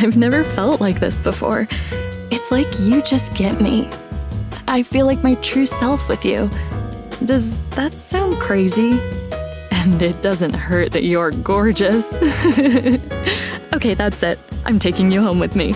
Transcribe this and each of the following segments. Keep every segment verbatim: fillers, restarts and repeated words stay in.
I've never felt like this before. It's like you just get me. I feel like my true self with you. Does that sound crazy? And it doesn't hurt that you're gorgeous. Okay, that's it. I'm taking you home with me.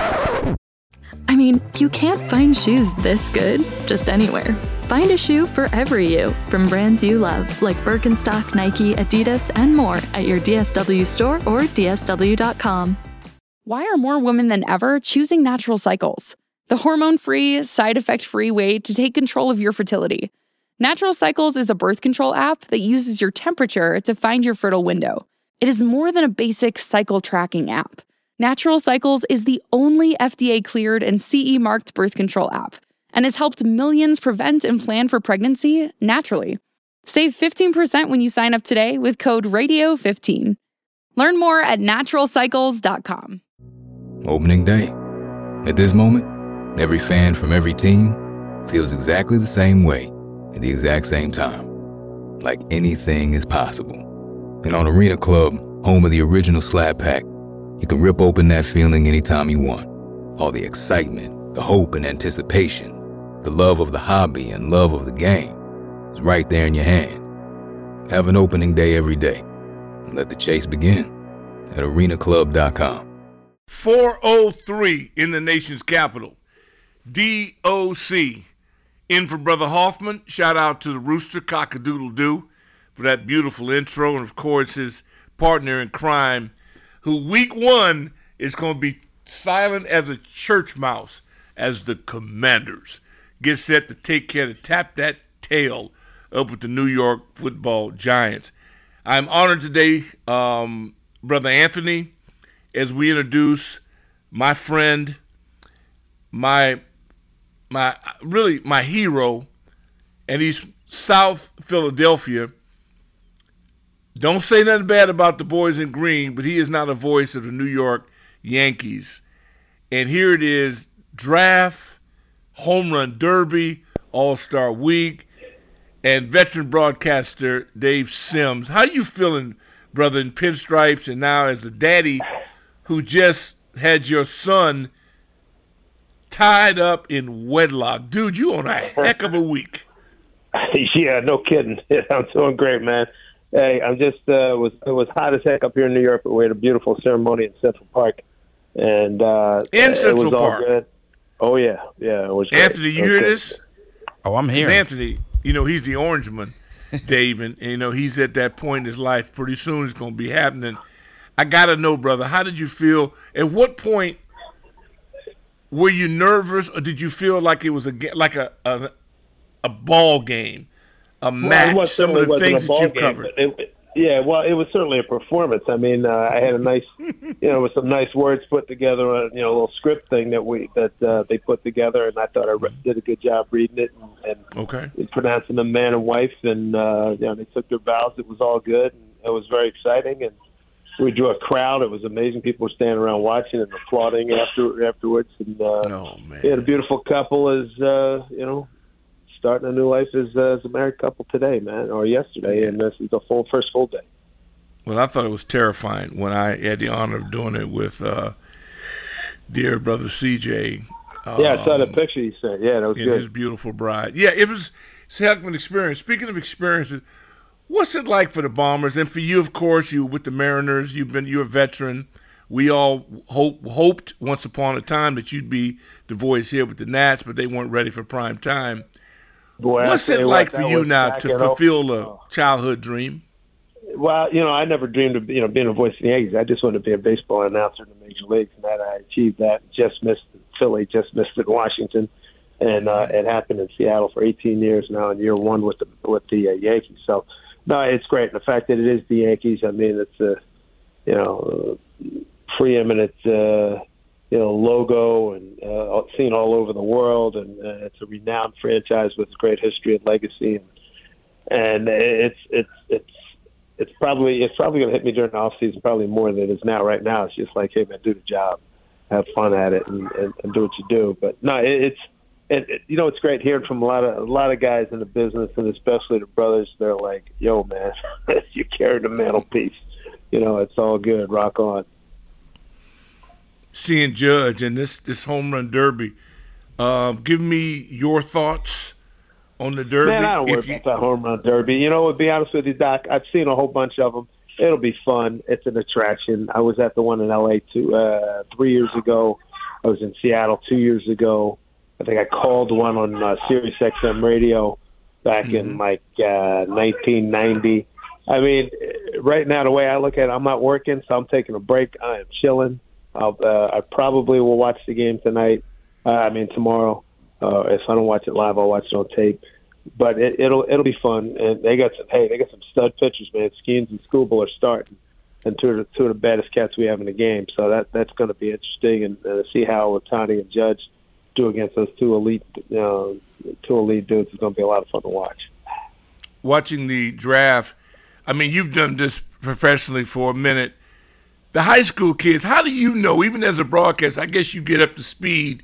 I mean, you can't find shoes this good just anywhere. Find a shoe for every you from brands you love, like Birkenstock, Nike, Adidas, and more at your D S W store or D S W dot com. Why are more women than ever choosing Natural Cycles? The hormone-free, side-effect-free way to take control of your fertility. Natural Cycles is a birth control app that uses your temperature to find your fertile window. It is more than a basic cycle tracking app. Natural Cycles is the only F D A-cleared and C E-marked birth control app and has helped millions prevent and plan for pregnancy naturally. Save fifteen percent when you sign up today with code radio fifteen. Learn more at natural cycles dot com. Opening day. At this moment, every fan from every team feels exactly the same way at the exact same time. Like anything is possible. And on Arena Club, home of the original Slab Pack, you can rip open that feeling anytime you want. All the excitement, the hope and anticipation, the love of the hobby and love of the game is right there in your hand. Have an opening day every day. And let the chase begin at arena club dot com. four oh three in the nation's capital. D O C. In for Brother Hoffman. Shout out to the Rooster, Cock-a-doodle-doo, for that beautiful intro. And, of course, his partner in crime, who week one is going to be silent as a church mouse as the Commanders get set to take care to tap that tail up with the New York Football Giants. I'm honored today, um, Brother Anthony, as we introduce my friend, my my really my hero, and he's South Philadelphia. Don't say nothing bad about the boys in green, but he is not a voice of the New York Yankees. And here it is, draft, home run derby, all-star week, and veteran broadcaster Dave Sims. How you feeling, brother, in pinstripes, and now as a daddy who just had your son tied up in wedlock? Dude, you on a heck of a week. Yeah, no kidding. I'm doing great, man. Hey, I'm just uh, was it was hot as heck up here in New York, but we had a beautiful ceremony in Central Park, and uh, in it Central was Park. All good. Oh yeah, yeah. It was Anthony, great. you hear this? Oh, I'm here. Anthony, you know he's the Orangeman, Dave, and, and you know he's at that point in his life. Pretty soon it's going to be happening. I gotta know, brother, how did you feel? At what point were you nervous, or did you feel like it was a like a a, a ball game? A match, well, some of the things that you've game, covered. It, yeah, well, it was certainly a performance. I mean, uh, I had a nice, you know, with some nice words put together, a, you know, a little script thing that we that uh, they put together, and I thought I re- did a good job reading it and, and okay. pronouncing them man and wife, and uh, you know, they took their vows. It was all good, and it was very exciting, and we drew a crowd. It was amazing. People were standing around watching and applauding after afterwards, and uh, oh, man. we had a beautiful couple as uh, you know. Starting a new life as, uh, as a married couple today, man, or yesterday, yeah. And this is the full first full day. Well, I thought it was terrifying when I had the honor of doing it with uh, dear brother C J. Um, yeah, I saw the picture you sent. Yeah, that was good. His beautiful bride. Yeah, it was it's a heck of an experience. Speaking of experiences, what's it like for the Bombers and for you? Of course, you with the Mariners. You've been you're a veteran. We all hope, hoped once upon a time that you'd be the voice here with the Nats, but they weren't ready for prime time. Boy, what's it like for you now to fulfill a oh. childhood dream? Well, you know, I never dreamed of you know being a voice of the Yankees. I just wanted to be a baseball announcer in the major leagues, and that I achieved that. Just missed it in Philly, just missed it in Washington, and uh, it happened in Seattle for eighteen years now, in year one with the with the uh, Yankees. So, no, it's great. And the fact that it is the Yankees, I mean, it's a you know preeminent. Uh, you know, logo and uh, seen all over the world, and uh, it's a renowned franchise with great history and legacy, and, and it's it's it's it's probably it's probably going to hit me during the off season, probably more than it is now. Right now, it's just like, hey man, do the job, have fun at it, and, and, and do what you do. But no, it, it's it, it, you know, it's great hearing from a lot of a lot of guys in the business, and especially the brothers. They're like, yo man, you carry the mantelpiece. You know, it's all good. Rock on. seeing Judge and this this home run derby. Um, give me your thoughts on the derby. Man, I don't worry you, about that home run derby. You know, to be honest with you, Doc, I've seen a whole bunch of them. It'll be fun. It's an attraction. I was at the one in L A two, uh, three years ago. I was in Seattle two years ago. I think I called one on uh, Sirius X M radio back mm-hmm. in like uh, nineteen ninety. I mean, right now, the way I look at it, I'm not working, so I'm taking a break. I am chilling. I'll, uh, I probably will watch the game tonight. Uh, I mean, tomorrow. Uh, if I don't watch it live, I'll watch it on tape. But it, it'll it'll be fun. And they got some. Hey, they got some stud pitchers, man. Skeens and Skubal are starting, and two of the two of the baddest cats we have in the game. So that that's going to be interesting, and uh, see how Ohtani and Judge do against those two elite, you know, two elite dudes. Is going to be a lot of fun to watch. Watching the draft. I mean, you've done this professionally for a minute. The high school kids, how do you know, even as a broadcaster, I guess you get up to speed,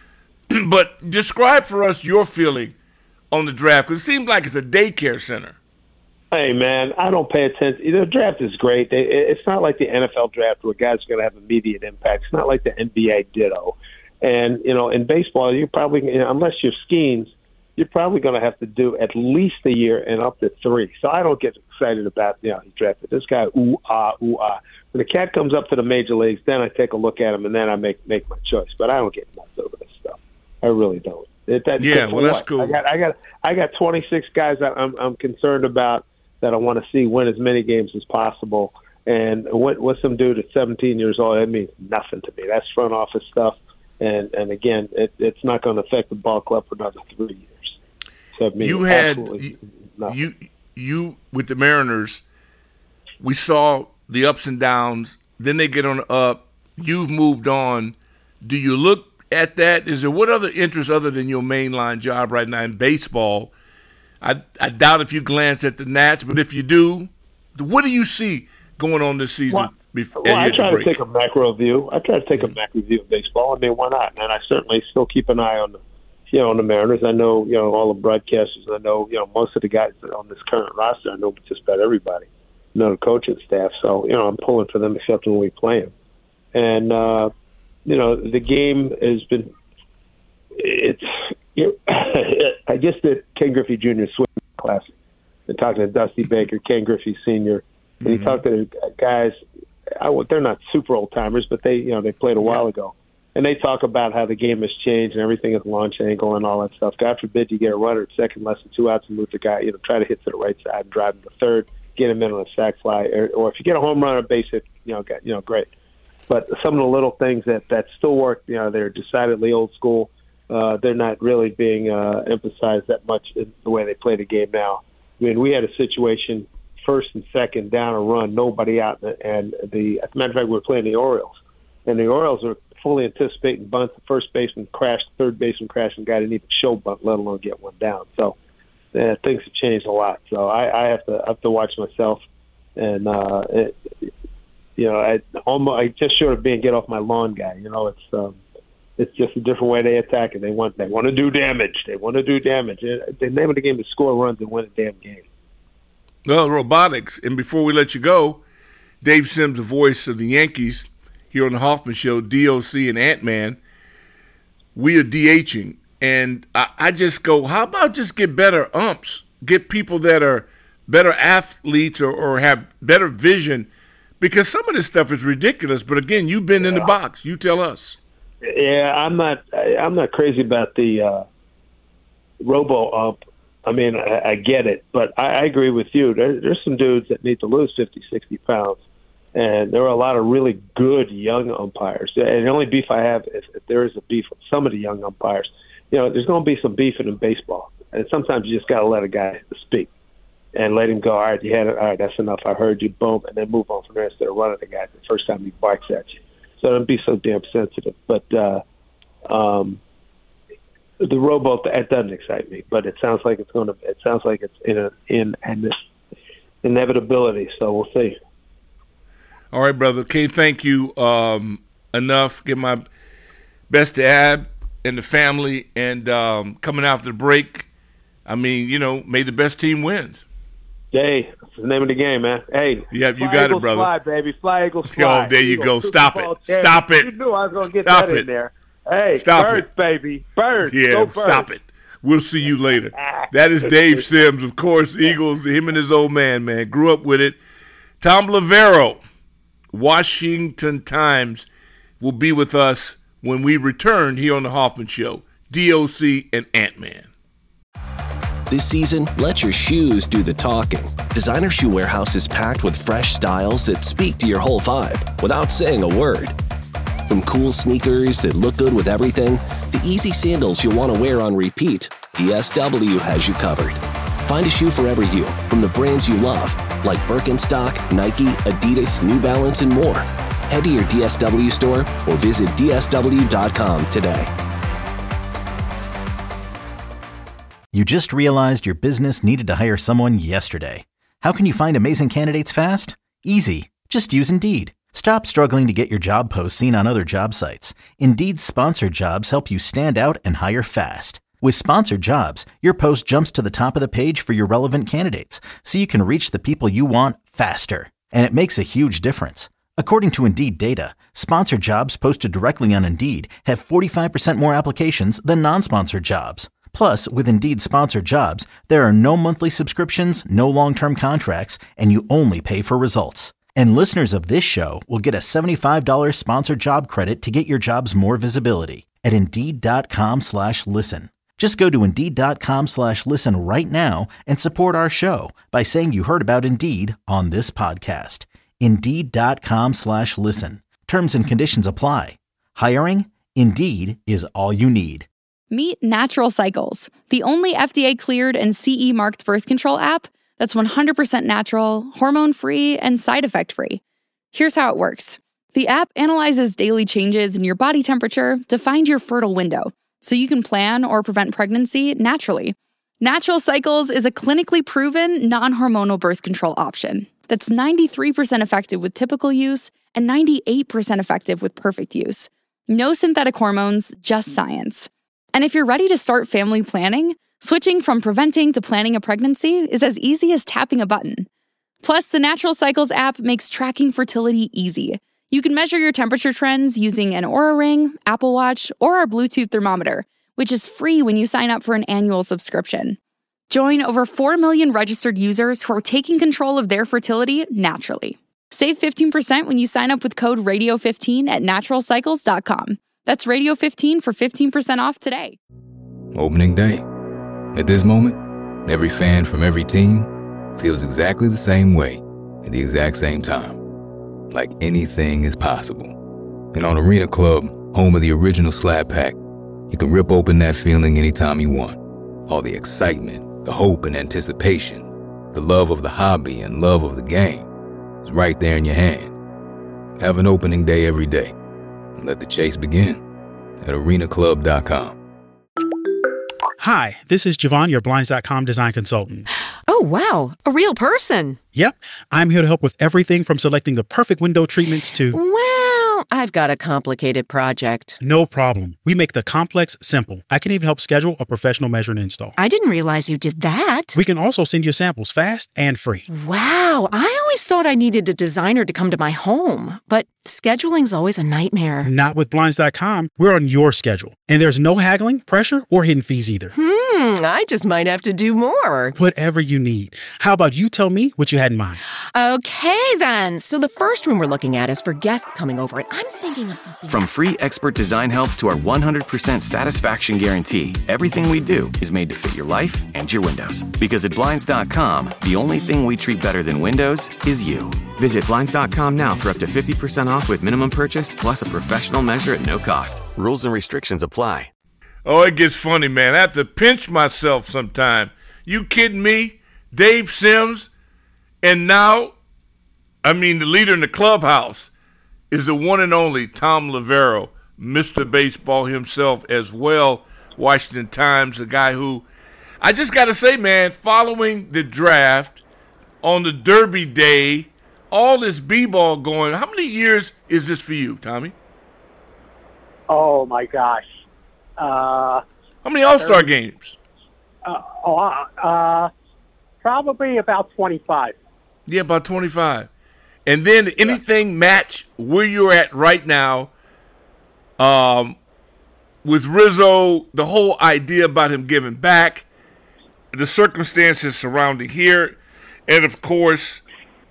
but describe for us your feeling on the draft, because it seems like it's a daycare center. Hey, man, I don't pay attention. The draft is great. They, it's not like the N F L draft where guys are going to have immediate impact. It's not like the N B A ditto. And, you know, in baseball, you probably, you know, unless you're Skeens, you're probably going to have to do at least a year and up to three. So I don't get excited about, you know, he drafted this guy, ooh, ah, ooh, ah. When the cat comes up to the major leagues, then I take a look at him, and then I make make my choice. But I don't get nuts over this stuff. I really don't. It, that, yeah, well, that's what? cool. I got, I got, I got twenty-six guys that I'm, I'm concerned about that I want to see win as many games as possible. And what, what some dude at seventeen years old, that means nothing to me. That's front office stuff. And and again, it, it's not going to affect the ball club for another three years. So it means you had you, you you with the Mariners. We saw the ups and downs. Then they get on the up. You've moved on. Do you look at that? Is there what other interest other than your mainline job right now in baseball? I I doubt if you glance at the Nats, but if you do, what do you see going on this season? Well, before, well I try break? to take a macro view. I try to take a macro view of baseball. I mean, why not? And I certainly still keep an eye on the, you know, on the Mariners. I know, you know, all the broadcasters. I know, you know, most of the guys that are on this current roster. I know just about everybody. I know the coaching staff. So, you know, I'm pulling for them except when we play them. And, uh, you know, the game has been, it's, you know, I just did Ken Griffey Junior's swimming class and talking to Dusty Baker, Ken Griffey Senior, and mm-hmm. he talked to the guys. I, they're not super old timers, but they, you know, they played a while ago. And they talk about how the game has changed and everything is launch angle and all that stuff. God forbid you get a runner at second, less than two outs, and move the guy, you know, try to hit to the right side and drive him to third, get him in on a sac fly. Or, or if you get a home run or a base hit, you know, get, you know, great. But some of the little things that, that still work, you know, they're decidedly old school. Uh, they're not really being uh, emphasized that much in the way they play the game now. I mean, we had a situation, first and second, down a run, nobody out, and the as a matter of fact, we were playing the Orioles, and the Orioles were fully anticipating bunts. The first baseman crashed, third baseman crashed, and guy didn't even show bunt, let alone get one down. So uh, things have changed a lot. So I, I have to I have to watch myself, and uh, it, you know, I almost I just short of being get off my lawn guy. You know, it's um, it's just a different way they attack it. They want they want to do damage. They want to do damage. The name of the game is score runs and win a damn game. Well, robotics. And before we let you go, Dave Sims, the voice of the Yankees, here on the Hoffman Show, D O C and Ant-Man, we are DHing. And I, I just go, how about just get better umps? Get people that are better athletes or, or have better vision, because some of this stuff is ridiculous. But, again, you've been yeah. in the box. You tell us. Yeah, I'm not I'm not crazy about the uh, robo-ump. I mean, I, I get it, but I, I agree with you. There, there's some dudes that need to lose fifty, sixty pounds, and there are a lot of really good young umpires. And the only beef I have is if there is a beef with some of the young umpires. You know, there's going to be some beefing in baseball, and sometimes you just got to let a guy speak and let him go, all right, you had it, all right, that's enough, I heard you, boom, and then move on from there instead of running the guy the first time he barks at you. So don't be so damn sensitive. But uh, um, the rowboat, that doesn't excite me. But it sounds like it's going to. It sounds like it's in a, in an inevitability. So we'll see. All right, brother. Can't thank you um, enough. Give my best to Ab and the family. And um, coming after the break, I mean, you know, may the best team wins. Jay, that's the name of the game, man. Hey, yep, you fly got Eagles it, brother. Fly, baby. Fly Eagles fly. Oh, there you Eagles, go. Stop it. champion. Stop it. You knew I was going to get Stop that it. in there. Hey, Stop birds, it. baby. Birds. Yeah, Go birds. stop it. We'll see you later. That is Dave Sims, of course, Eagles, him and his old man, man. Grew up with it. Tom Loverro, Washington Times, will be with us when we return here on the Hoffman Show. D O C and Ant-Man. This season, let your shoes do the talking. Designer Shoe Warehouse is packed with fresh styles that speak to your whole vibe without saying a word. From cool sneakers that look good with everything, to easy sandals you'll want to wear on repeat, D S W has you covered. Find a shoe for every you from the brands you love, like Birkenstock, Nike, Adidas, New Balance, and more. Head to your D S W store or visit D S W dot com today. You just realized your business needed to hire someone yesterday. How can you find amazing candidates fast? Easy. Just use Indeed. Stop struggling to get your job posts seen on other job sites. Indeed's sponsored jobs help you stand out and hire fast. With sponsored jobs, your post jumps to the top of the page for your relevant candidates, so you can reach the people you want faster. And it makes a huge difference. According to Indeed data, sponsored jobs posted directly on Indeed have forty-five percent more applications than non-sponsored jobs. Plus, with Indeed sponsored jobs, there are no monthly subscriptions, no long-term contracts, and you only pay for results. And listeners of this show will get a seventy-five dollars sponsored job credit to get your jobs more visibility at Indeed.com slash listen. Just go to Indeed.com slash listen right now and support our show by saying you heard about Indeed on this podcast. Indeed.com slash listen. Terms and conditions apply. Hiring? Indeed is all you need. Meet Natural Cycles, the only F D A-cleared and C E-marked birth control app that's one hundred percent natural, hormone-free, and side effect-free. Here's how it works. The app analyzes daily changes in your body temperature to find your fertile window, so you can plan or prevent pregnancy naturally. Natural Cycles is a clinically proven, non-hormonal birth control option that's ninety-three percent effective with typical use and ninety-eight percent effective with perfect use. No synthetic hormones, just science. And if you're ready to start family planning, switching from preventing to planning a pregnancy is as easy as tapping a button. Plus, the Natural Cycles app makes tracking fertility easy. You can measure your temperature trends using an Oura Ring, Apple Watch, or our Bluetooth thermometer, which is free when you sign up for an annual subscription. Join over four million registered users who are taking control of their fertility naturally. Save fifteen percent when you sign up with code radio fifteen at natural cycles dot com. That's radio fifteen for fifteen percent off today. Opening day. At this moment, every fan from every team feels exactly the same way at the exact same time. Like anything is possible. And on Arena Club, home of the original Slab Pack, you can rip open that feeling anytime you want. All the excitement, the hope and anticipation, the love of the hobby and love of the game is right there in your hand. Have an opening day every day. Let the chase begin at arena club dot com. Hi, this is Javon, your Blinds dot com design consultant. Oh, wow. A real person. Yep. I'm here to help with everything from selecting the perfect window treatments to... Well, I've got a complicated project. No problem. We make the complex simple. I can even help schedule a professional measure and install. I didn't realize you did that. We can also send you samples fast and free. Wow. I always thought I needed a designer to come to my home, but scheduling's always a nightmare. Not with Blinds dot com. We're on your schedule. And there's no haggling, pressure, or hidden fees either. Hmm, I just might have to do more. Whatever you need. How about you tell me what you had in mind? Okay, then. So the first room we're looking at is for guests coming over, and I'm thinking of something... From free expert design help to our one hundred percent satisfaction guarantee, everything we do is made to fit your life and your windows. Because at Blinds dot com, the only thing we treat better than windows is you. Visit Blinds dot com now for up to fifty percent off with minimum purchase plus a professional measure at no cost. Rules and restrictions apply. Oh, it gets funny, man. I have to pinch myself sometime. You kidding me? Dave Sims, and now, I mean, the leader in the clubhouse is the one and only Tom Loverro, Mister Baseball himself as well. Washington Times, a guy who, I just got to say, man, following the draft on the Derby Day, all this b-ball going, how many years is this for you, Tommy? Oh, my gosh. Uh, how many All-Star games? Uh, oh, uh, Probably about twenty-five. Yeah, about twenty-five. And then anything match where you're at right now um, with Rizzo, the whole idea about him giving back, the circumstances surrounding here, and, of course,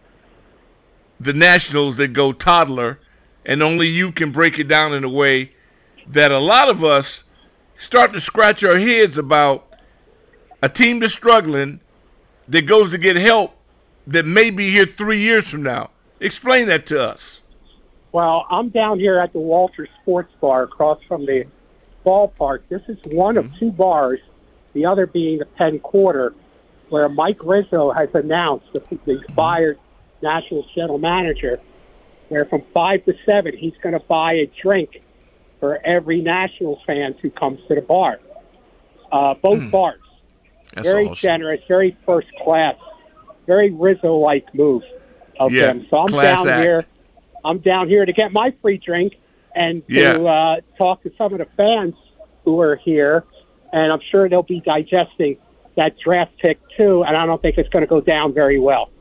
the Nationals that go toddler, and only you can break it down in a way that a lot of us start to scratch our heads about a team that's struggling that goes to get help that may be here three years from now. Explain that to us. Well, I'm down here at the Walter Sports Bar across from the ballpark. This is one of two bars, the other being the Penn Quarter, where Mike Rizzo has announced, the, the fired Nationals general manager, where from five to seven he's going to buy a drink for every Nationals fan who comes to the bar. Uh, both mm. bars. That's very awesome. Generous, very first class, very Rizzo-like move of yeah, them. So I'm down act. here. I'm down here to get my free drink and to yeah. uh, talk to some of the fans who are here, and I'm sure they'll be digesting that draft pick too, and I don't think it's going to go down very well.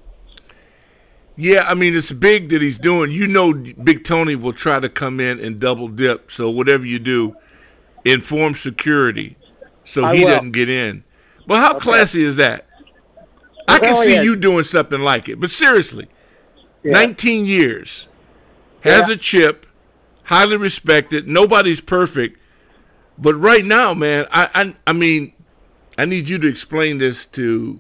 Yeah, I mean, it's big that he's doing. You know, Big Tony will try to come in and double dip, so whatever you do, inform security so I he will. doesn't get in. But how Okay. classy is that? I can really see is. you doing something like it. But seriously, Yeah. nineteen years, has Yeah. a chip, highly respected. Nobody's perfect. But right now, man, I, I I mean, I need you to explain this to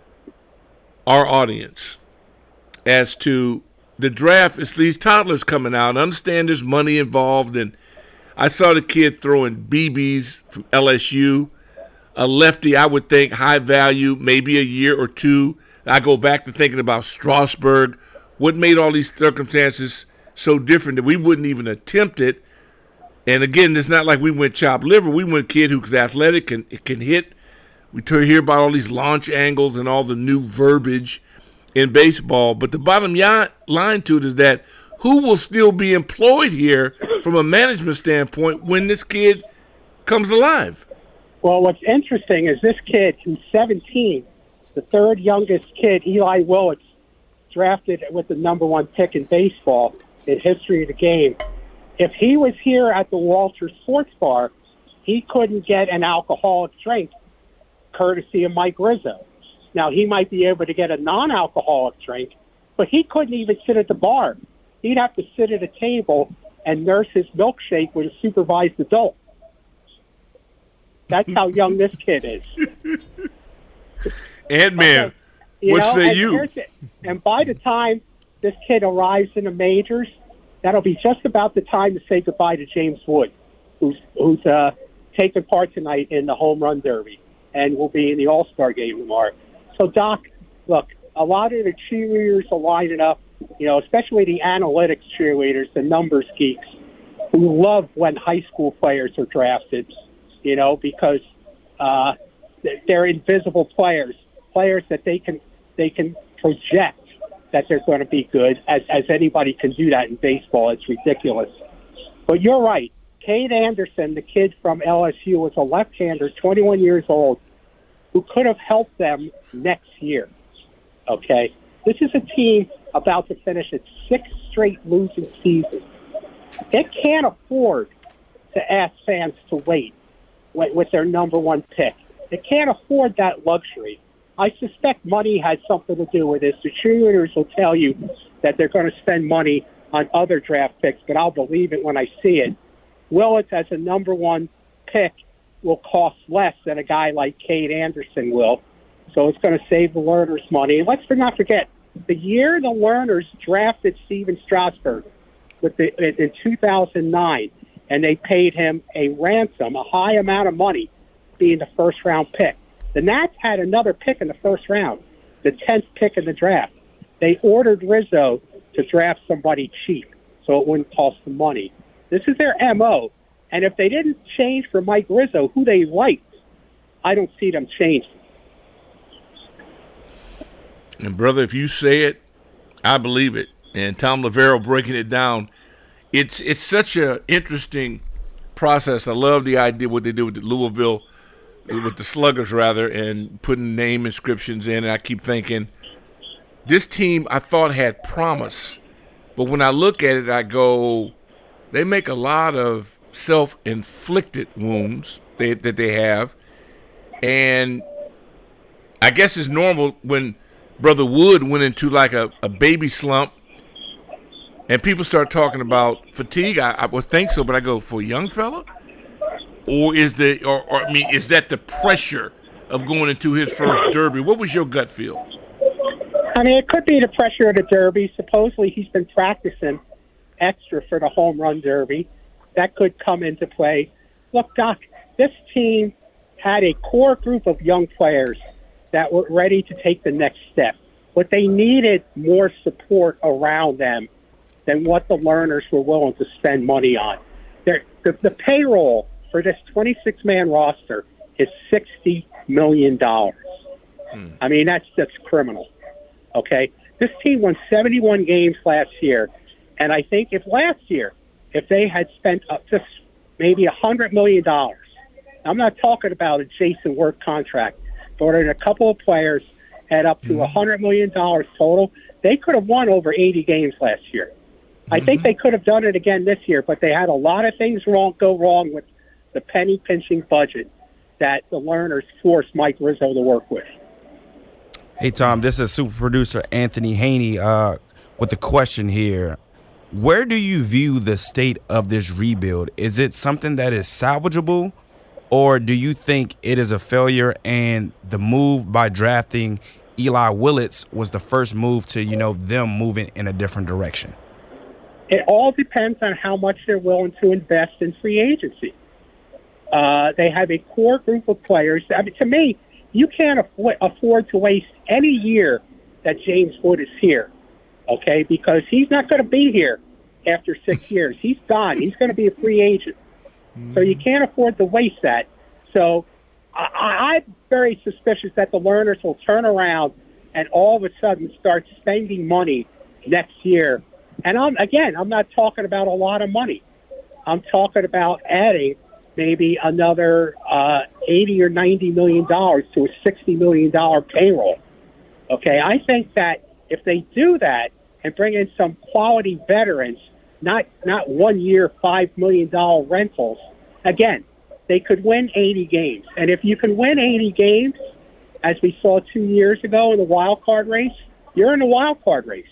our audience as to the draft. It's these toddlers coming out. I understand there's money involved. And I saw the kid throwing B Bs from L S U. A lefty, I would think, high value, maybe a year or two. I go back to thinking about Strasburg. What made all these circumstances so different that we wouldn't even attempt it? And again, it's not like we went chopped liver. We went kid who's athletic and can hit. We hear about all these launch angles and all the new verbiage in baseball. But the bottom line to it is that who will still be employed here from a management standpoint when this kid comes alive? Well, what's interesting is this kid, who's seventeen, the third youngest kid, Eli Willits, drafted with the number one pick in baseball in history of the game. If he was here at the Walter Sports Bar, he couldn't get an alcoholic drink courtesy of Mike Rizzo. Now, he might be able to get a non-alcoholic drink, but he couldn't even sit at the bar. He'd have to sit at a table and nurse his milkshake with a supervised adult. That's how young this kid is. And man, okay. what know, say and you? here's it. And by the time this kid arrives in the majors, that'll be just about the time to say goodbye to James Wood, who's who's uh, taking part tonight in the home run derby and will be in the All-Star game tomorrow. So, Doc, look, a lot of the cheerleaders are lining up, you know, especially the analytics cheerleaders, the numbers geeks, who love when high school players are drafted, you know, because uh, they're invisible players, players that they can they can project that they're going to be good, as, as anybody can do that in baseball. It's ridiculous. But you're right. Cade Anderson, the kid from L S U, was a left-hander, twenty-one years old, who could have helped them next year. Okay? This is a team about to finish its sixth straight losing season. They can't afford to ask fans to wait with their number one pick. They can't afford that luxury. I suspect money has something to do with this. The cheerleaders will tell you that they're going to spend money on other draft picks, but I'll believe it when I see it. Willits as a number one pick will cost less than a guy like Cade Anderson will, so it's going to save the Lerners money. And let's not forget, the year the Lerners drafted Steven Strasburg with the, in two thousand nine, and they paid him a ransom, a high amount of money, being the first-round pick. The Nats had another pick in the first round, the tenth pick in the draft. They ordered Rizzo to draft somebody cheap so it wouldn't cost them money. This is their M O. And if they didn't change for Mike Rizzo, who they liked, I don't see them changing. And, brother, if you say it, I believe it. And Tom Lavero breaking it down. It's it's such an interesting process. I love the idea what they did with the Louisville with the Sluggers rather, and putting name inscriptions in. And I keep thinking, this team I thought had promise, but when I look at it, I go, they make a lot of self-inflicted wounds they, that they have, and I guess it's normal when Brother Wood went into like a, a baby slump, and people start talking about fatigue. I, I would think so, but I go, for a young fella, or is the or, or I mean, is that the pressure of going into his first Derby? What was your gut feel? I mean, it could be the pressure of the Derby. Supposedly, he's been practicing extra for the home run Derby. That could come into play. Look, Doc, this team had a core group of young players that were ready to take the next step. But they needed more support around them than what the Lerners were willing to spend money on. The, the payroll for this twenty-six man roster is sixty million dollars. Hmm. I mean, that's that's criminal. Okay? This team won seventy-one games last year, and I think if last year, if they had spent up just maybe one hundred million dollars, I'm not talking about a Jason Work contract, but in a couple of players at up to mm-hmm. one hundred million dollars total, they could have won over eighty games last year. Mm-hmm. I think they could have done it again this year, but they had a lot of things wrong go wrong with the penny-pinching budget that the Lerners forced Mike Rizzo to work with. Hey, Tom, this is super producer Anthony Haney uh, with a question here. Where do you view the state of this rebuild? Is it something that is salvageable, or do you think it is a failure and the move by drafting Eli Willits was the first move to, you know, them moving in a different direction? It all depends on how much they're willing to invest in free agency. Uh, they have a core group of players. I mean, to me, you can't afford, afford to waste any year that James Wood is here, okay, because he's not going to be here after six years. He's gone. He's going to be a free agent. So you can't afford to waste that. So I, I'm very suspicious that the Lerners will turn around and all of a sudden start spending money next year. And I'm again, I'm not talking about a lot of money. I'm talking about adding maybe another uh, eighty or ninety million dollars to a sixty million dollar payroll. Okay, I think that if they do that and bring in some quality veterans, not not one year five million dollar rentals, again, they could win eighty games. And if you can win eighty games, as we saw two years ago in the wild card race, you're in the wild card race.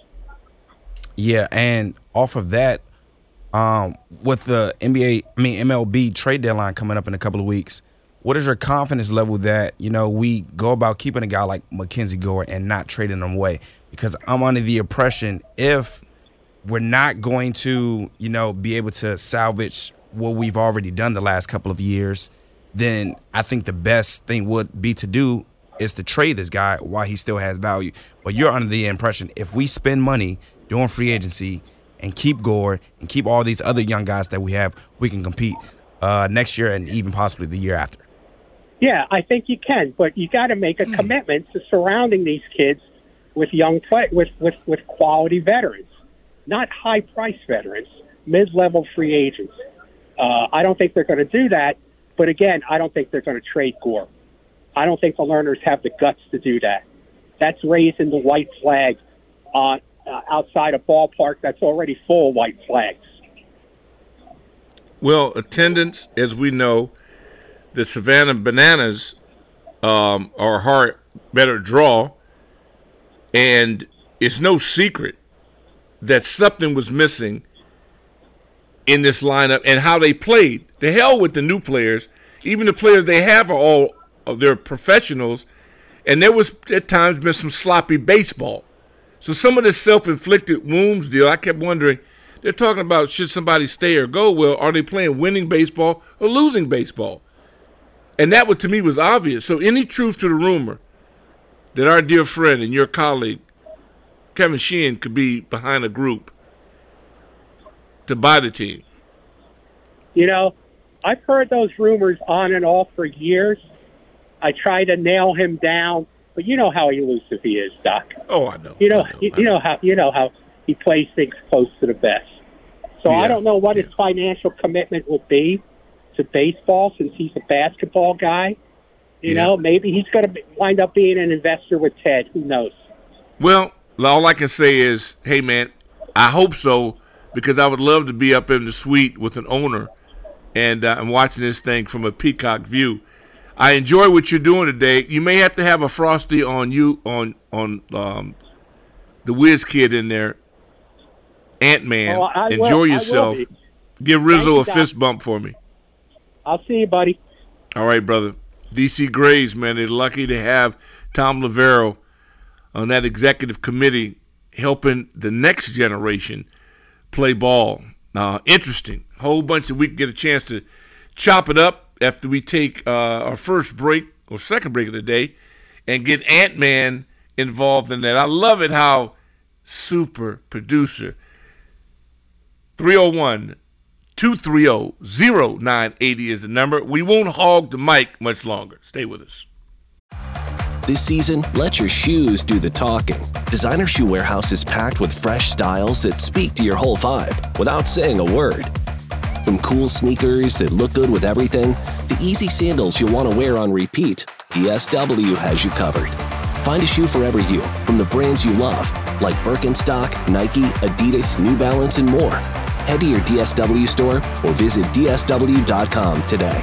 Yeah, and off of that, um, with the N B A, I mean M L B trade deadline coming up in a couple of weeks, what is your confidence level that, you know, we go about keeping a guy like Mackenzie Gore and not trading him away? Because I'm under the impression if we're not going to, you know, be able to salvage what we've already done the last couple of years, then I think the best thing would be to do is to trade this guy while he still has value. But you're under the impression if we spend money doing free agency and keep Gore and keep all these other young guys that we have, we can compete uh, next year and even possibly the year after. Yeah, I think you can, but you got to make a commitment to surrounding these kids with young play with, with, with quality veterans, not high-priced veterans, mid-level free agents. Uh, I don't think they're going to do that, but again, I don't think they're going to trade Gore. I don't think the Lerners have the guts to do that. That's raising the white flag on uh, outside a ballpark that's already full of white flags. Well, attendance, as we know, the Savannah Bananas um, are a hard, better draw, and it's no secret that something was missing in this lineup and how they played. The hell with the new players. Even the players they have are all they're professionals, and there was at times been some sloppy baseball. So some of this self-inflicted wounds deal, I kept wondering, they're talking about should somebody stay or go. Well, are they playing winning baseball or losing baseball? And that, what to me was obvious. So any truth to the rumor that our dear friend and your colleague, Kevin Sheehan, could be behind a group to buy the team? You know, I've heard those rumors on and off for years. I try to nail him down, but you know how elusive he is, Doc. Oh, I know. You know, I know, you, I you know. know how you know how he plays things close to the vest. So Yeah, I don't know what yeah. his financial commitment will be to baseball since he's a basketball guy. You Yeah. know, maybe he's going to wind up being an investor with Ted. Who knows? Well, all I can say is, hey, man, I hope so, because I would love to be up in the suite with an owner and uh, I'm watching this thing from a peacock view. I enjoy what you're doing today. You may have to have a Frosty on you on on um, the Whiz Kid in there, Ant-Man. Oh, I enjoy will. yourself. I will be. Give Rizzo Thank a you, fist Doc. bump for me. I'll see you, buddy. All right, brother. D C Grays, man, they're lucky to have Tom Lavero on that executive committee helping the next generation play ball. Uh, interesting. Whole bunch of we can get a chance to chop it up after we take uh, our first break or second break of the day and get Ant-Man involved in that. I love it how super producer three oh one, two three oh, oh nine eight oh is the number. We won't hog the mic much longer. Stay with us. This season, let your shoes do the talking. Designer Shoe Warehouse is packed with fresh styles that speak to your whole vibe without saying a word. From cool sneakers that look good with everything, to easy sandals you'll want to wear on repeat, D S W has you covered. Find a shoe for every hue from the brands you love, like Birkenstock, Nike, Adidas, New Balance, and more. Head to your D S W store or visit D S W dot com today.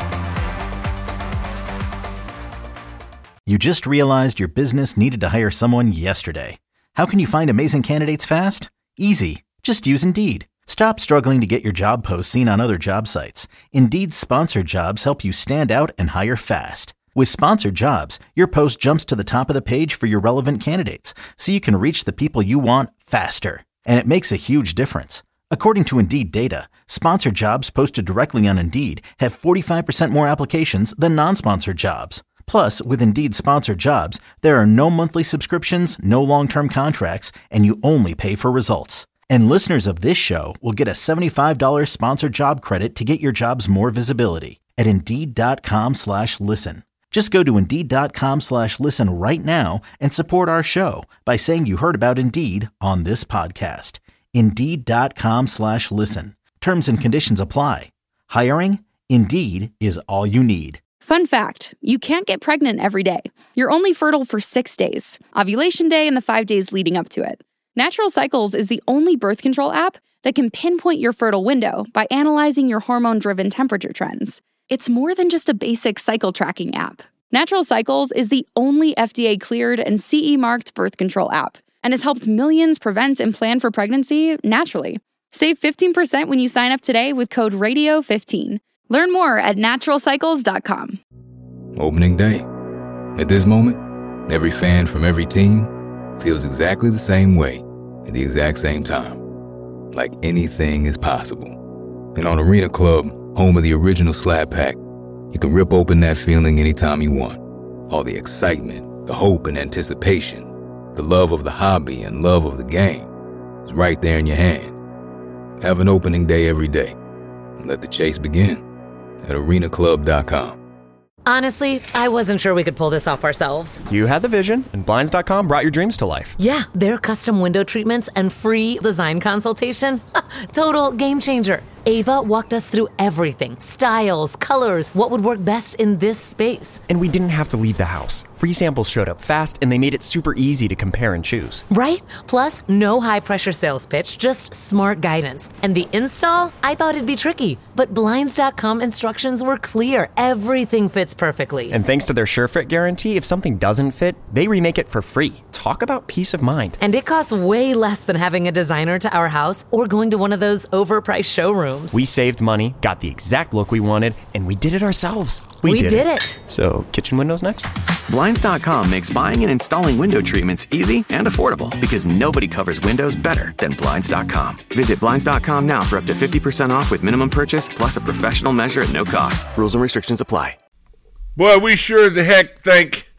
You just realized your business needed to hire someone yesterday. How can you find amazing candidates fast? Easy. Just use Indeed. Stop struggling to get your job posts seen on other job sites. Indeed's sponsored jobs help you stand out and hire fast. With sponsored jobs, your post jumps to the top of the page for your relevant candidates, so you can reach the people you want faster. And it makes a huge difference. According to Indeed data, sponsored jobs posted directly on Indeed have forty-five percent more applications than non-sponsored jobs. Plus, with Indeed sponsored jobs, there are no monthly subscriptions, no long-term contracts, and you only pay for results. And listeners of this show will get a seventy-five dollars sponsored job credit to get your jobs more visibility at Indeed.com slash listen. Just go to Indeed.com slash listen right now and support our show by saying you heard about Indeed on this podcast. Indeed.com slash listen. Terms and conditions apply. Hiring? Indeed is all you need. Fun fact, you can't get pregnant every day. You're only fertile for six days, ovulation day and the five days leading up to it. Natural Cycles is the only birth control app that can pinpoint your fertile window by analyzing your hormone-driven temperature trends. It's more than just a basic cycle tracking app. Natural Cycles is the only F D A-cleared and C E-marked birth control app and has helped millions prevent and plan for pregnancy naturally. Save fifteen percent when you sign up today with code radio fifteen. Learn more at natural cycles dot com. Opening day. At this moment, every fan from every team feels exactly the same way at the exact same time. Like anything is possible. And on Arena Club, home of the original Slab Pack, you can rip open that feeling anytime you want. All the excitement, the hope and anticipation, the love of the hobby and love of the game is right there in your hand. Have an opening day every day. And let the chase begin at arena club dot com. Honestly, I wasn't sure we could pull this off ourselves. You had the vision, and Blinds dot com brought your dreams to life. Yeah, their custom window treatments and free design consultation. Total game changer. Ava walked us through everything. Styles, colors, what would work best in this space. And we didn't have to leave the house. Free samples showed up fast, and they made it super easy to compare and choose. Right? Plus, no high-pressure sales pitch, just smart guidance. And the install? I thought it'd be tricky, but Blinds dot com instructions were clear. Everything fits perfectly. And thanks to their SureFit guarantee, if something doesn't fit, they remake it for free. Talk about peace of mind. And it costs way less than having a designer to our house or going to one of those overpriced showrooms. We saved money, got the exact look we wanted, and we did it ourselves. We, we did, did it. it. So, kitchen windows next? Blinds dot com makes buying and installing window treatments easy and affordable because nobody covers windows better than Blinds dot com. Visit Blinds dot com now for up to fifty percent off with minimum purchase plus a professional measure at no cost. Rules and restrictions apply. Boy, we sure as the heck thank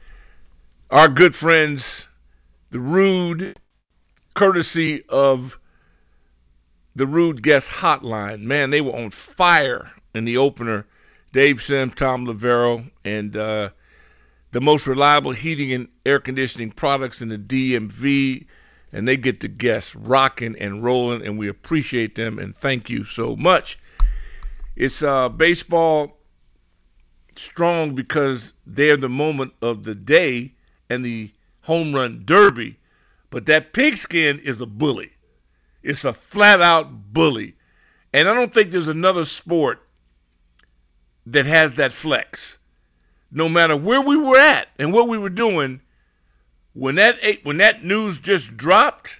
our good friends, the Rude, courtesy of the Rude Guest Hotline. Man, they were on fire in the opener. Dave Sims, Tom Lavero, and uh, the most reliable heating and air conditioning products in the D M V. And they get the guests rocking and rolling, and we appreciate them and thank you so much. It's uh, baseball strong because they're the moment of the day and the home run derby. But that pigskin is a bully. It's a flat-out bully. And I don't think there's another sport that has that flex. No matter where we were at and what we were doing, when that when that news just dropped,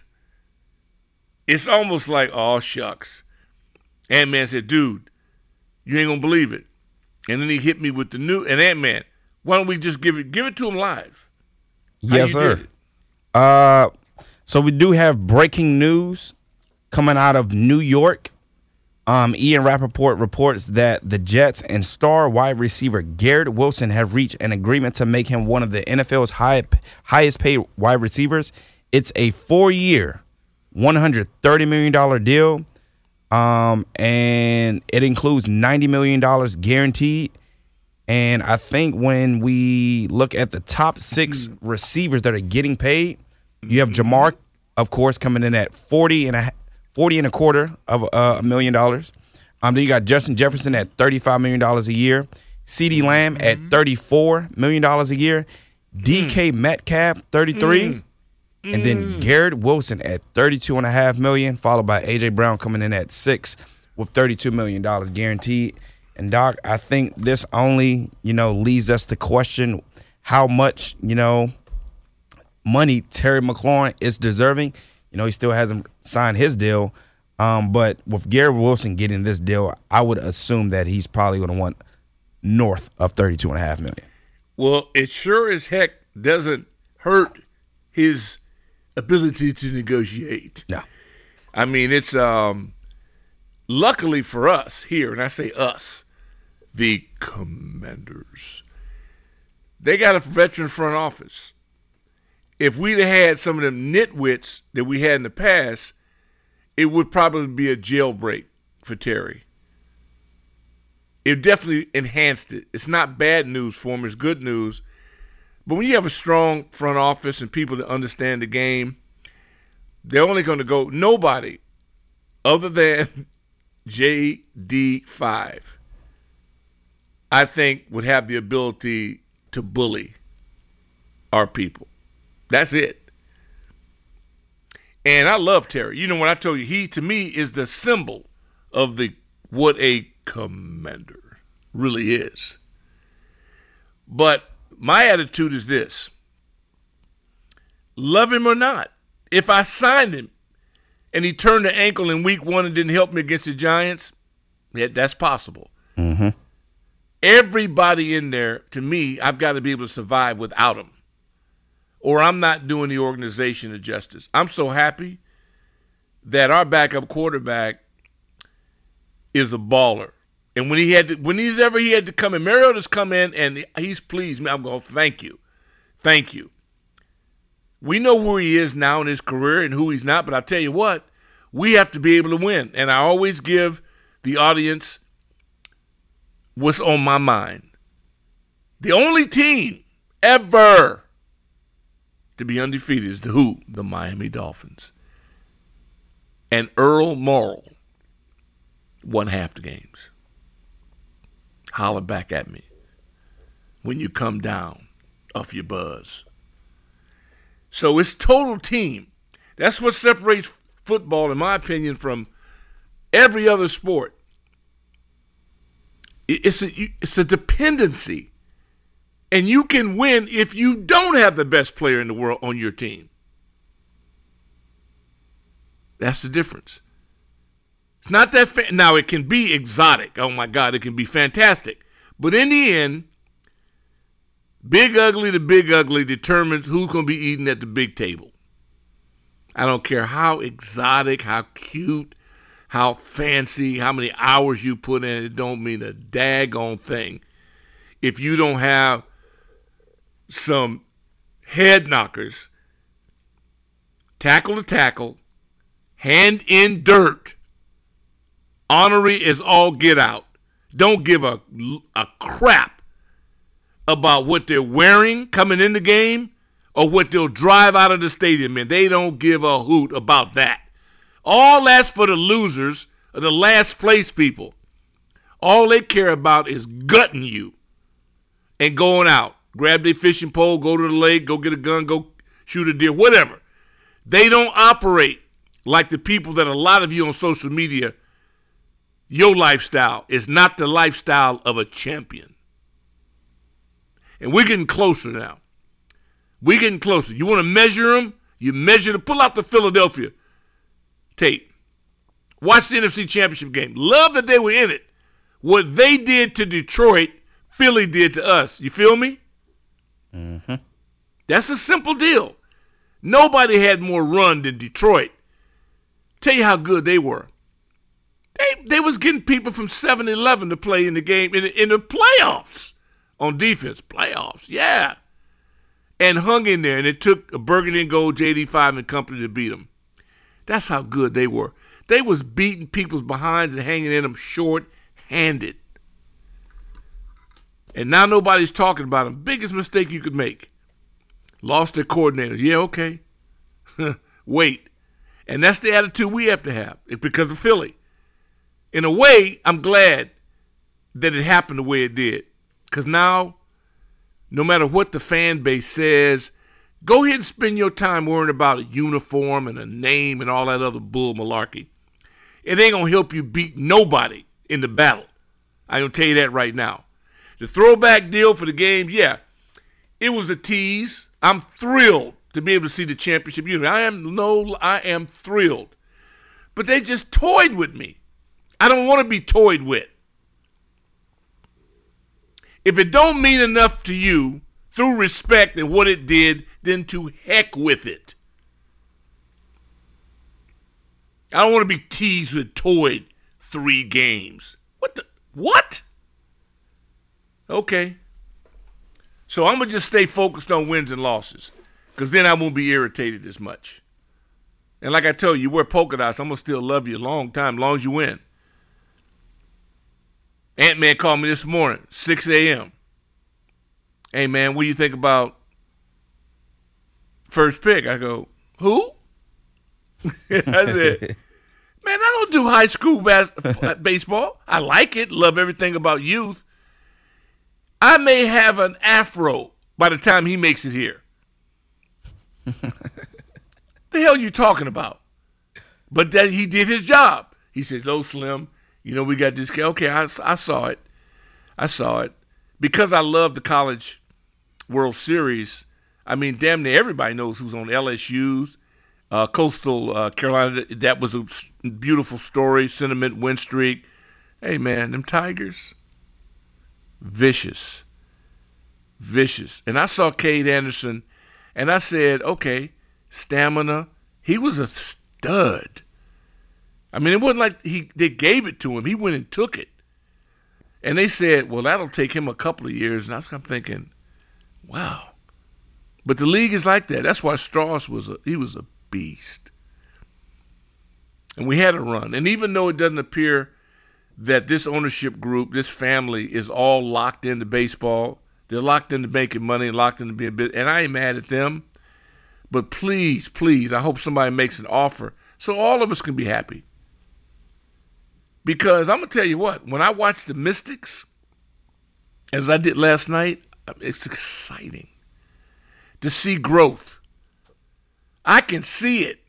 it's almost like, oh, shucks. Ant-Man said, dude, you ain't going to believe it. And then he hit me with the new, and Ant-Man, why don't we just give it give it to him live? How Yes, sir. Uh, so we do have breaking news coming out of New York. Um, Ian Rappaport reports that the Jets and star wide receiver Garrett Wilson have reached an agreement to make him one of the N F L's high, highest paid wide receivers. It's a four-year, one hundred thirty million dollars deal, um, and it includes ninety million dollars guaranteed. And I think when we look at the top six receivers that are getting paid, you have Jamar, of course, coming in at forty and a forty and a quarter of uh, a million dollars. Um, then you got Justin Jefferson at thirty-five million dollars a year. CeeDee Lamb at thirty-four million dollars a year. D K Metcalf, thirty-three. Mm. And then Garrett Wilson at thirty-two and a half million, followed by A J Brown coming in at six with thirty-two million dollars guaranteed. And Doc, I think this only, you know, leads us to question how much, you know, money Terry McLaurin is deserving. You know, he still hasn't signed his deal. Um, but with Garrett Wilson getting this deal, I would assume that he's probably going to want north of thirty-two and a half million. Well, it sure as heck doesn't hurt his ability to negotiate. No. I mean, it's um, luckily for us here, and I say us, the Commanders, they got a veteran front office. If we'd have had some of them nitwits that we had in the past, it would probably be a jailbreak for Terry. It definitely enhanced it. It's not bad news for him. It's good news. But when you have a strong front office and people that understand the game, they're only going to go, nobody other than J D five, I think, would have the ability to bully our people. That's it. And I love Terry. You know, when I told you, he, to me, is the symbol of the what a commander really is. But my attitude is this. Love him or not, if I signed him and he turned the ankle in week one and didn't help me against the Giants, yeah, that's possible. Mm-hmm. Everybody in there, to me, I've got to be able to survive without him, or I'm not doing the organization a justice. I'm so happy that our backup quarterback is a baller. And when he had to, when he's ever he had to come in, Mariota's come in and he's pleased me. I'm going, thank you. Thank you. We know where he is now in his career and who he's not, but I'll tell you what, we have to be able to win. And I always give the audience what's on my mind. The only team ever to be undefeated is the who? The Miami Dolphins. And Earl Morrall won half the games. Holler back at me when you come down off your buzz. So it's total team. That's what separates football, in my opinion, from every other sport. It's a, it's a dependency. And you can win if you don't have the best player in the world on your team. That's the difference. It's not that fa- now it can be exotic. Oh my God, it can be fantastic. But in the end, Big Ugly to Big Ugly determines who's going to be eating at the big table. I don't care how exotic, how cute, how fancy, how many hours you put in, it don't mean a daggone thing if you don't have some head knockers, tackle to tackle, hand in dirt, honorary is all get out. Don't give a, a crap about what they're wearing coming in the game or what they'll drive out of the stadium in. They don't give a hoot about that. All that's for the losers or the last place people. All they care about is gutting you and going out. Grab their fishing pole, go to the lake, go get a gun, go shoot a deer, whatever. They don't operate like the people that a lot of you on social media, your lifestyle is not the lifestyle of a champion. And we're getting closer now. We're getting closer. You want to measure them? You measure them. Pull out the Philadelphia tape. Watch the N F C Championship game. Love that they were in it. What they did to Detroit, Philly did to us. You feel me? Mm-hmm. That's a simple deal. Nobody had more run than Detroit. Tell you how good they were. They they was getting people from seven eleven to play in the game, in the, in the playoffs on defense. Playoffs, yeah. And hung in there, and it took a burgundy and gold J D five and company to beat them. That's how good they were. They was beating people's behinds and hanging in them short-handed. And now nobody's talking about them. Biggest mistake you could make. Lost their coordinators. Yeah, okay. Wait. And that's the attitude we have to have. It's because of Philly. In a way, I'm glad that it happened the way it did. Because now, no matter what the fan base says, go ahead and spend your time worrying about a uniform and a name and all that other bull malarkey. It ain't going to help you beat nobody in the battle. I'm going to tell you that right now. The throwback deal for the game, yeah, it was a tease. I'm thrilled to be able to see the championship unit. I am no, I am thrilled. But they just toyed with me. I don't want to be toyed with. If it don't mean enough to you through respect and what it did, then to heck with it. I don't want to be teased with toyed three games. What the? What? Okay. So I'm going to just stay focused on wins and losses because then I won't be irritated as much. And like I told you, you wear polka dots, I'm going to still love you a long time, as long as you win. Ant-Man called me this morning, six a.m. Hey, man, what do you think about first pick? I go, who? I said, man, I don't do high school bas- baseball. I like it, love everything about youth. I may have an afro by the time he makes it here. The hell you talking about? But that he did his job. He said, "Oh, Slim, you know we got this guy." Okay, I, I saw it. I saw it. Because I love the College World Series, I mean, damn near everybody knows who's on L S U's. Uh, Coastal uh, Carolina, that was a beautiful story, sentiment, win streak. Hey, man, them Tigers, vicious, vicious. And I saw Cade Anderson, and I said, okay, stamina. He was a stud. I mean, it wasn't like he they gave it to him. He went and took it. And they said, well, that'll take him a couple of years. And I was I'm thinking, wow. But the league is like that. That's why Strauss was a he was a beast. And we had a run. And even though it doesn't appear that this ownership group, this family, is all locked into baseball, they're locked into making money and locked into being big. And I ain't mad at them. But please, please, I hope somebody makes an offer so all of us can be happy. Because I'm going to tell you what, when I watch the Mystics, as I did last night, it's exciting to see growth. I can see it.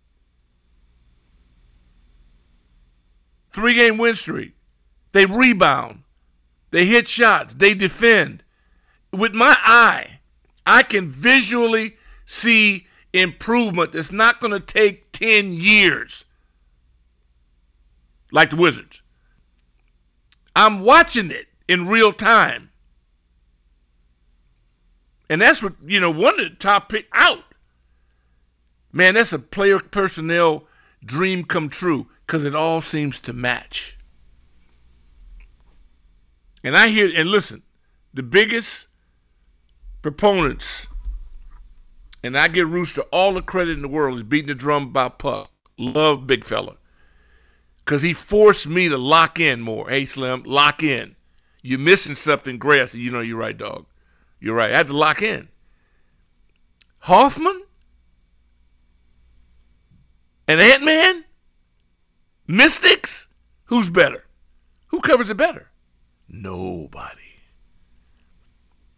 Three-game win streak. They rebound. They hit shots. They defend. With my eye, I can visually see improvement that's not going to take ten years like the Wizards. I'm watching it in real time. And that's what, you know, one of the top pick out. Man, that's a player personnel dream come true because it all seems to match. And I hear, and listen, the biggest proponents, and I give Rooster all the credit in the world, is beating the drum about Puck. Love big fella. Because he forced me to lock in more. Hey, Slim, lock in. You're missing something, Gray. I said, you know, you're right, dog. You're right. I had to lock in. Hoffman? And Ant-Man? Mystics? Who's better? Who covers it better? Nobody.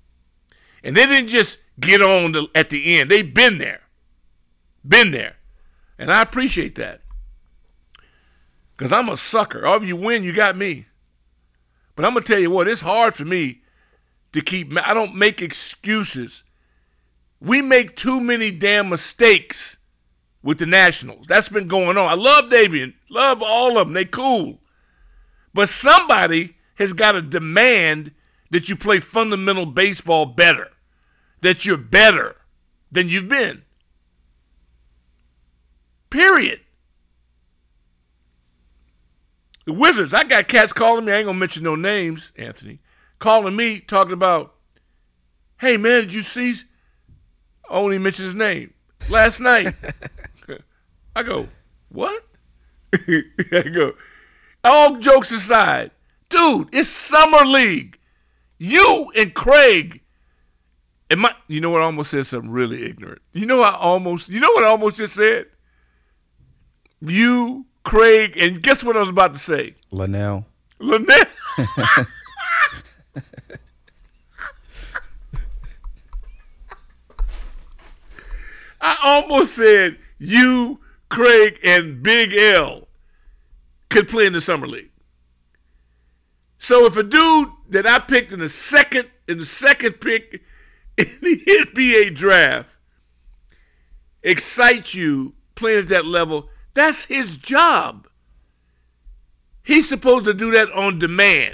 And they didn't just get on the, at the end. They've been there. Been there. And I appreciate that. Because I'm a sucker. Oh, if you win, you got me. But I'm going to tell you what, it's hard for me to keep, I don't make excuses. We make too many damn mistakes with the Nationals. That's been going on. I love Davian. Love all of them. They cool. But somebody has got to demand that you play fundamental baseball better. That you're better than you've been. Period. The Wizards, I got cats calling me, I ain't going to mention no names, Anthony, calling me, talking about, hey, man, did you see? I only mentioned his name. Last night. I go, what? I go, all jokes aside, dude, it's Summer League. You and Craig, and my, you know what, I almost said something really ignorant. You know I almost, you know what I almost just said? You, Craig, and guess what I was about to say? Linnell. Linnell. I almost said you, Craig, and Big L could play in the Summer League. So if a dude that I picked in the second in the second pick in the N B A draft excites you playing at that level, that's his job. He's supposed to do that on demand.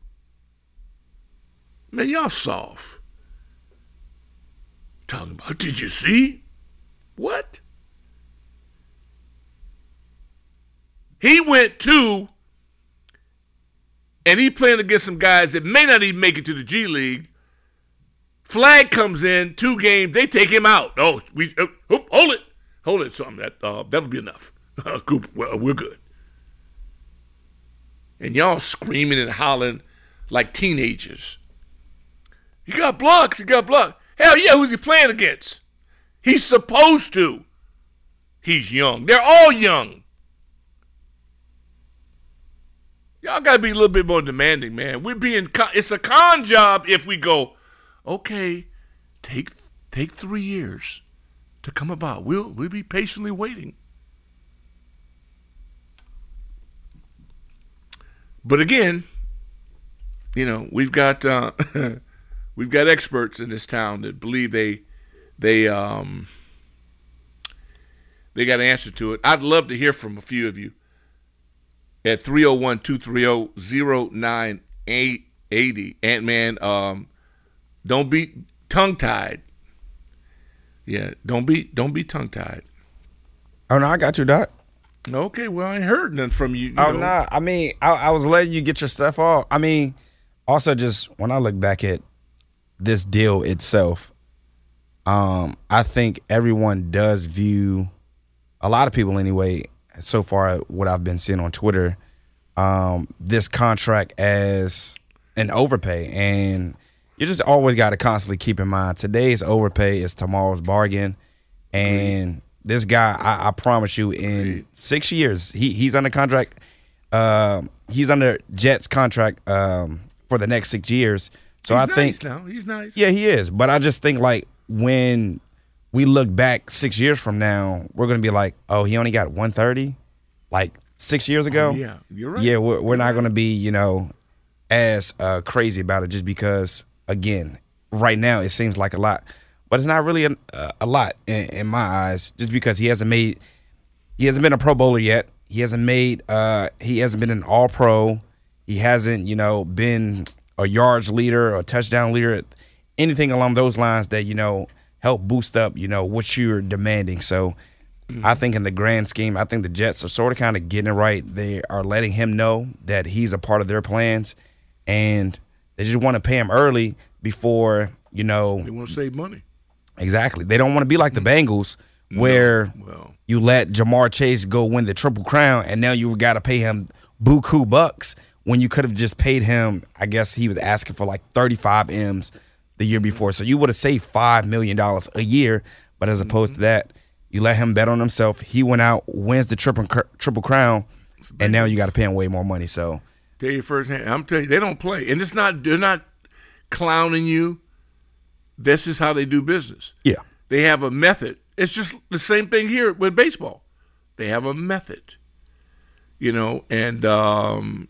Man, y'all soft. Talking about, did you see? What? He went to, and he playing against some guys that may not even make it to the G League. Flag comes in, two games, they take him out. Oh, we oh, oh, hold it, hold it, something that uh, that'll be enough. Cooper, well, we're good. And y'all screaming and hollering like teenagers. He got blocks. He got blocks. Hell yeah, who's he playing against? He's supposed to. He's young. They're all young. Y'all got to be a little bit more demanding, man. We're being, it's a con job if we go, okay, take take three years to come about. We'll we'll be patiently waiting. But again, you know, we've got uh, we've got experts in this town that believe they they um they got an answer to it. I'd love to hear from a few of you at three oh one, two three oh, oh nine eight oh. Ant-Man, um, don't be tongue-tied. Yeah, don't be don't be tongue-tied. Oh, no, I got you, Doc. Okay, well, I ain't heard nothing from you. you oh, know. nah. I mean, I, I was letting you get your stuff off. I mean, also just when I look back at this deal itself, um, I think everyone does view, a lot of people anyway, so far what I've been seeing on Twitter, um, this contract as an overpay. And you just always got to constantly keep in mind, today's overpay is tomorrow's bargain. And this guy, I, I promise you, in six years, he he's under contract. Um, he's under Jets contract um, for the next six years. So he's I nice think now. He's nice. Yeah, he is. But I just think like when we look back six years from now, we're gonna be like, oh, he only got one thirty, like six years ago. Oh, yeah, you're right. Yeah, we're we're You're not right. gonna be, you know, as uh, crazy about it just because, again, right now it seems like a lot. But it's not really a, a lot in, in my eyes, just because he hasn't made, he hasn't been a Pro Bowler yet. He hasn't made, uh, he hasn't been an All Pro. He hasn't, you know, been a yards leader or a touchdown leader, anything along those lines that, you know, help boost up, you know, what you're demanding. So mm-hmm. I think in the grand scheme, I think the Jets are sort of kind of getting it right. They are letting him know that he's a part of their plans, and they just want to pay him early before, you know. They want to save money. Exactly. They don't want to be like the Bengals where no, well. you let Jamar Chase go win the Triple Crown and now you got to pay him buku bucks when you could have just paid him, I guess he was asking for like thirty-five M's the year before. So you would have saved five million dollars a year. But as opposed mm-hmm. to that, you let him bet on himself. He went out, wins the Triple, triple Crown, and now you got to pay him way more money. So tell you firsthand, I'm telling you, they don't play. And it's not, they're not clowning you. this is how they do business. Yeah. They have a method. It's just the same thing here with baseball. They have a method, you know, and, um,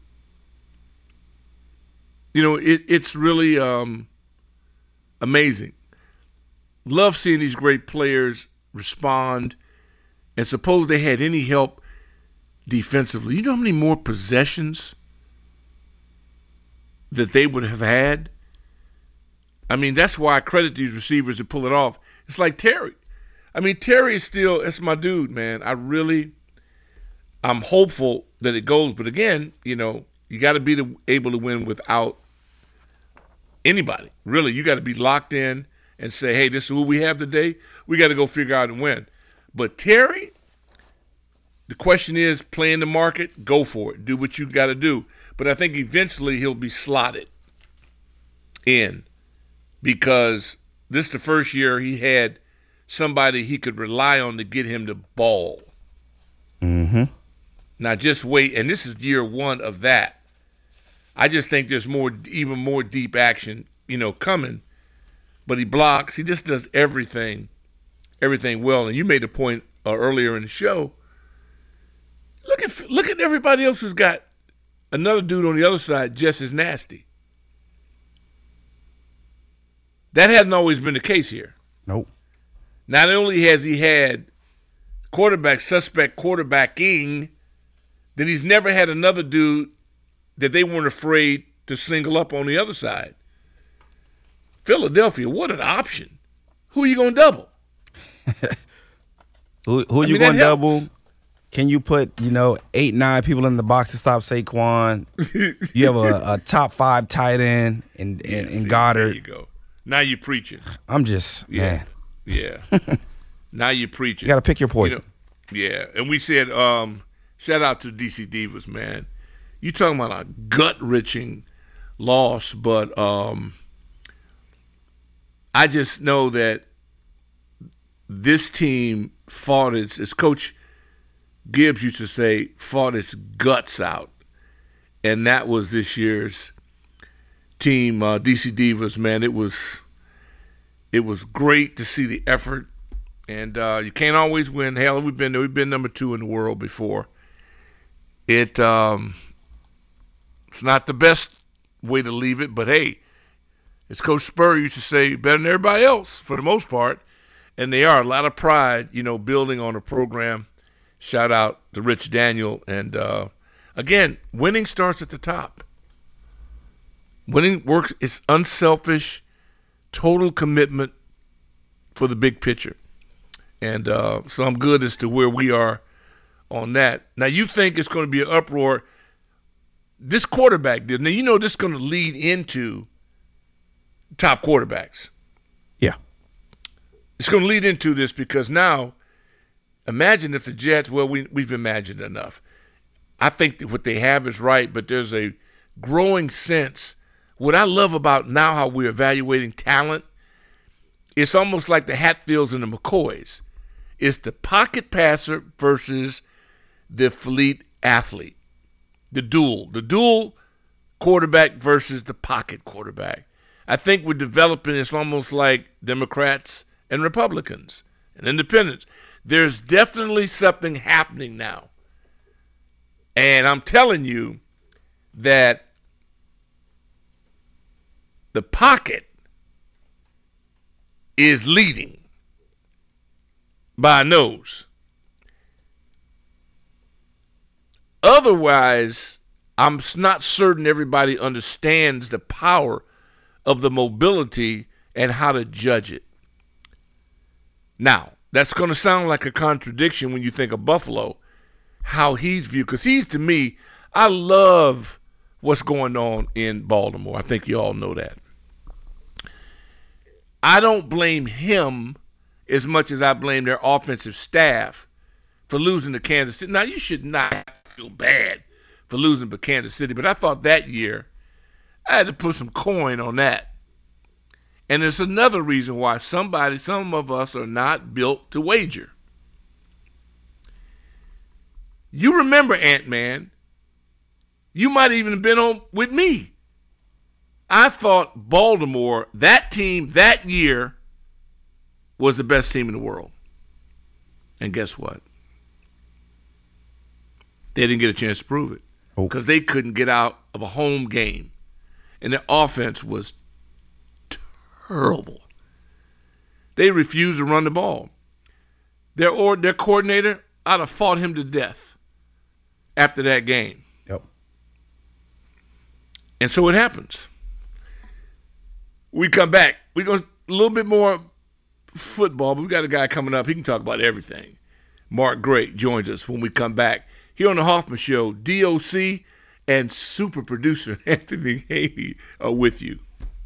you know, it, it's really um, amazing. Love seeing these great players respond, and suppose they had any help defensively. You know how many more possessions that they would have had? I mean, that's why I credit these receivers to pull it off. It's like Terry. I mean, Terry is still, that's my dude, man. I really, I'm hopeful that it goes. But again, you know, you got to be the, able to win without anybody. Really, you got to be locked in and say, hey, this is who we have today. We got to go figure out and win. But Terry, the question is, play in the market, go for it. Do what you got to do. But I think eventually he'll be slotted in because this is the first year he had somebody he could rely on to get him the ball. Mm-hmm. Now just wait, and this is year one of that. I just think there's more, even more deep action, you know, coming. But he blocks. He just does everything, everything well. And you made a point uh, earlier in the show. Look at look at everybody else who's got another dude on the other side just as nasty. That hasn't always been the case here. Nope. Not only has he had quarterback, suspect quarterbacking, then he's never had another dude that they weren't afraid to single up on the other side. Philadelphia, what an option. Who are you going to double? who who are you going to double? Can you put, you know, eight, nine people in the box to stop Saquon? You have a, a top five tight end in, in, yeah, in see, Goddard. There you go. Now you're preaching. I'm just, yeah. man. Yeah. Now you're preaching. You got to pick your poison. You know, yeah. And we said, um, shout out to D C Divas, man. You talking about a gut-wrenching loss, but um, I just know that this team fought its, as Coach Gibbs used to say, fought its guts out. And that was this year's team, uh, D C Divas, man. It was it was great to see the effort. And uh, you can't always win. Hell, we've been we've been number two in the world before. It um, it's not the best way to leave it, but hey, as Coach Spurrier used to say, better than everybody else for the most part. And they are a lot of pride, you know, building on a program. Shout out to Rich Daniel. And, uh, again, winning starts at the top. Winning works, it's unselfish, total commitment for the big picture. And uh, so I'm good as to where we are on that. Now, you think it's going to be an uproar. This quarterback did. Now, you know this is going to lead into top quarterbacks. Yeah. It's going to lead into this because now, imagine if the Jets, well, we, we've imagined enough. I think that what they have is right, but there's a growing sense. What I love about now how we're evaluating talent, it's almost like the Hatfields and the McCoys. It's the pocket passer versus the elite athlete. The dual. The dual quarterback versus the pocket quarterback. I think we're developing, it's almost like Democrats and Republicans and independents. There's definitely something happening now. And I'm telling you that the pocket is leading by a nose. Otherwise, I'm not certain everybody understands the power of the mobility and how to judge it. Now, that's going to sound like a contradiction when you think of Buffalo, how he's viewed. Because he's, to me, I love what's going on in Baltimore. I think you all know that. I don't blame him as much as I blame their offensive staff for losing to Kansas City. Now, you should not feel bad for losing to Kansas City, but I thought that year I had to put some coin on that. And there's another reason why somebody, some of us are not built to wager. You remember Ant-Man. You might even have been on with me I thought Baltimore, that team that year, was the best team in the world. And guess what? They didn't get a chance to prove it because they couldn't get out of a home game. And their offense was terrible. They refused to run the ball. Their or their coordinator, I'd have fought him to death after that game. Yep. And so it happens. We come back. We go a little bit more football, but we got a guy coming up. He can talk about everything. Mark Gray joins us when we come back here on the Hoffman Show. D O C and super producer Anthony Haney are with you.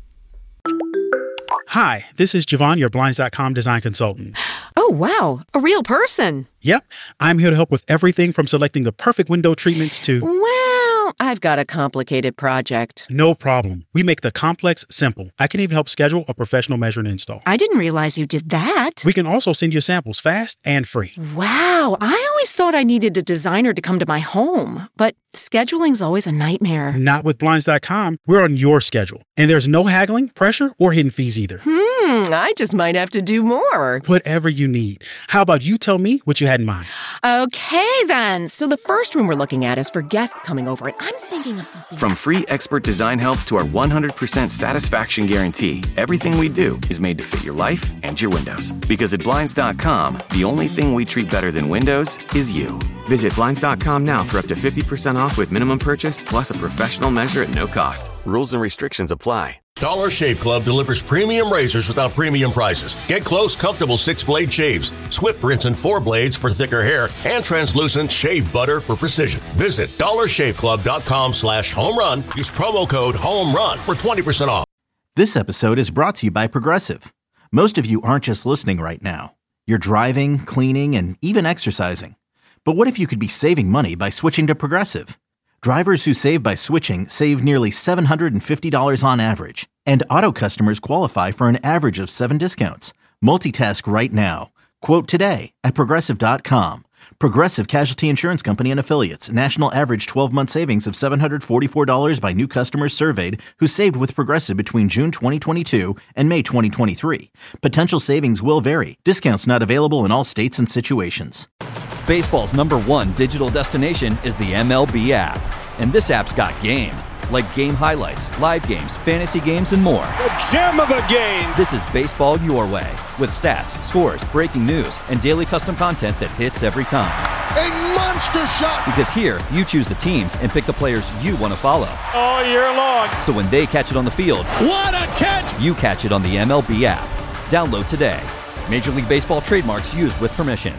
Hi, this is Javon, your Blinds dot com design consultant. Oh, wow. A real person. Yep. I'm here to help with everything from selecting the perfect window treatments to... Well, I've got a complicated project. No problem. We make the complex simple. I can even help schedule a professional measure and install. I didn't realize you did that. We can also send you samples fast and free. Wow. I always thought I needed a designer to come to my home, but scheduling's always a nightmare. Not with Blinds dot com. We're on your schedule. And there's no haggling, pressure, or hidden fees either. Hmm, I just might have to do more. Whatever you need. How about you tell me what you had in mind? Okay, then. So the first room we're looking at is for guests coming over, and I'm thinking of something... From free expert design help to our one hundred percent satisfaction guarantee, everything we do is made to fit your life and your windows. Because at Blinds dot com, the only thing we treat better than windows is you. Visit Blinds dot com now for up to fifty percent off with minimum purchase plus a professional measure at no cost. Rules and restrictions apply. Dollar Shave Club delivers premium razors without premium prices. Get close, comfortable six-blade shaves, swift rinse and four blades for thicker hair, and translucent shave butter for precision. Visit dollar shave club dot com slash home run. Use promo code HOMERUN for twenty percent off. This episode is brought to you by Progressive. Most of you aren't just listening right now. You're driving, cleaning, and even exercising. But what if you could be saving money by switching to Progressive? Drivers who save by switching save nearly seven hundred fifty dollars on average. And auto customers qualify for an average of seven discounts. Multitask right now. Quote today at Progressive dot com. Progressive Casualty Insurance Company and Affiliates. National average twelve-month savings of seven hundred forty-four dollars by new customers surveyed who saved with Progressive between June twenty twenty-two and May twenty twenty-three. Potential savings will vary. Discounts not available in all states and situations. Baseball's number one digital destination is the M L B app. And this app's got game. Like game highlights, live games, fantasy games, and more. The gem of the game! This is baseball your way. With stats, scores, breaking news, and daily custom content that hits every time. A monster shot! Because here, you choose the teams and pick the players you want to follow. All year long. So when they catch it on the field, what a catch! You catch it on the M L B app. Download today. Major League Baseball trademarks used with permission.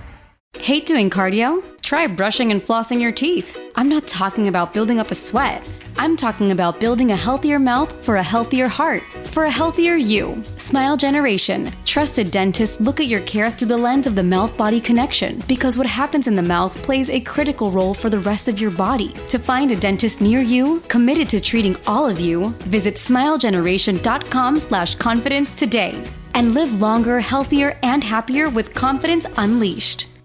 Hate doing cardio? Try brushing and flossing your teeth. I'm not talking about building up a sweat. I'm talking about building a healthier mouth for a healthier heart, for a healthier you. Smile Generation. Trusted dentists look at your care through the lens of the mouth-body connection because what happens in the mouth plays a critical role for the rest of your body. To find a dentist near you, committed to treating all of you, visit smile generation dot com slash confidence today and live longer, healthier, and happier with confidence unleashed.